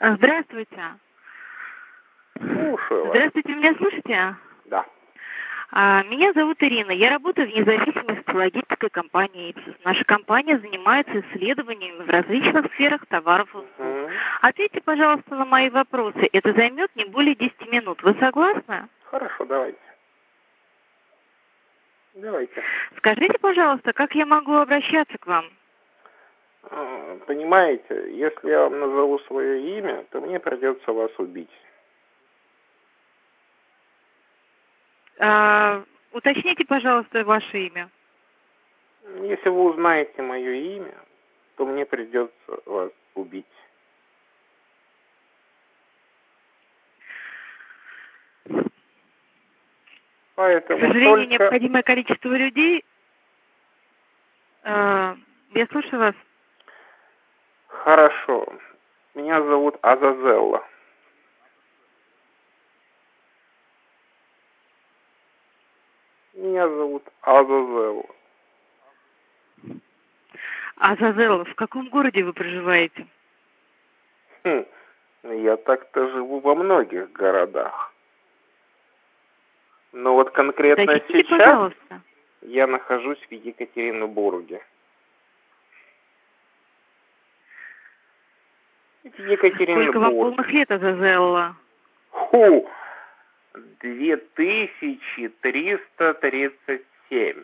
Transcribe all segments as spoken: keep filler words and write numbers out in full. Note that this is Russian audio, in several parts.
А, Здравствуйте. Слушаю вас. Здравствуйте, меня слышите? Да. А, Меня зовут Ирина. Я работаю в независимой социологической компании «Ипсос». Наша компания занимается исследованиями в различных сферах товаров и услуг. Мгм. Ответьте, пожалуйста, на мои вопросы. Это займет не более десяти минут. Вы согласны? Хорошо, давайте. Давайте. Скажите, пожалуйста, как я могу обращаться к вам? А, Понимаете, если я вам назову свое имя, то мне придется вас убить. А, Уточните, пожалуйста, ваше имя. Если вы узнаете мое имя, то мне придется вас убить. К Поэтому сожалению, только... необходимое количество людей... А, Я слушаю вас. Хорошо. Меня зовут Азазелла. Меня зовут Азазелла. Азазел, в каком городе вы проживаете? Хм. Я так-то живу во многих городах. Но вот конкретно Уточните, сейчас пожалуйста. я нахожусь в Екатеринбурге. В Сколько вам Екатеринбурге. полных лет, Азазелла? Ху! две тысячи триста тридцать семь.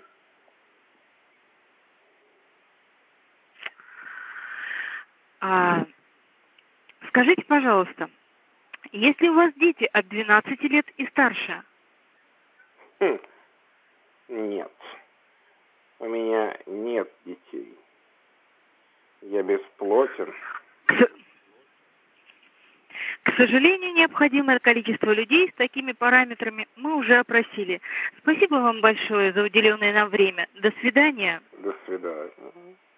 А, скажите, пожалуйста, есть ли у вас дети от двенадцати лет и старше? Хм. Нет. У меня нет детей. Я бесплотен. К, с- к сожалению, необходимое количество людей с такими параметрами мы уже опросили. Спасибо вам большое за уделенное нам время. До свидания. До свидания.